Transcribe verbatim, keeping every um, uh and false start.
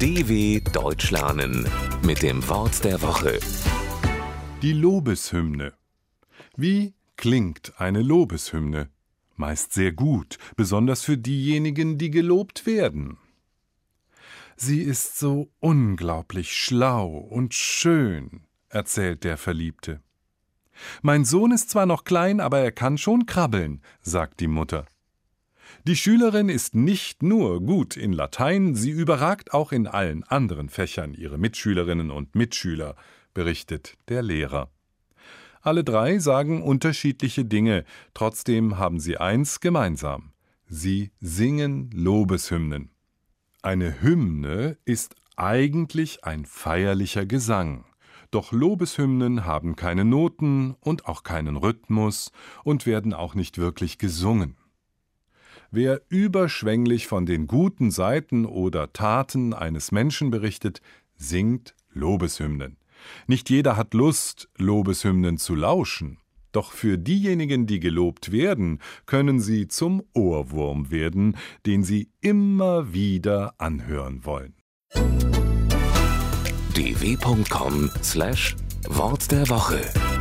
D W Deutsch lernen mit dem Wort der Woche. Die Lobeshymne. Wie klingt eine Lobeshymne? Meist sehr gut, besonders für diejenigen, die gelobt werden. Sie ist so unglaublich schlau und schön, erzählt der Verliebte. Mein Sohn ist zwar noch klein, aber er kann schon krabbeln, sagt die Mutter. Die Schülerin ist nicht nur gut in Latein, sie überragt auch in allen anderen Fächern ihre Mitschülerinnen und Mitschüler, berichtet der Lehrer. Alle drei sagen unterschiedliche Dinge, trotzdem haben sie eins gemeinsam: Sie singen Lobeshymnen. Eine Hymne ist eigentlich ein feierlicher Gesang. Doch Lobeshymnen haben keine Noten und auch keinen Rhythmus und werden auch nicht wirklich gesungen. Wer überschwänglich von den guten Seiten oder Taten eines Menschen berichtet, singt Lobeshymnen. Nicht jeder hat Lust, Lobeshymnen zu lauschen. Doch für diejenigen, die gelobt werden, können sie zum Ohrwurm werden, den sie immer wieder anhören wollen. d w punkt com slash Wort der Woche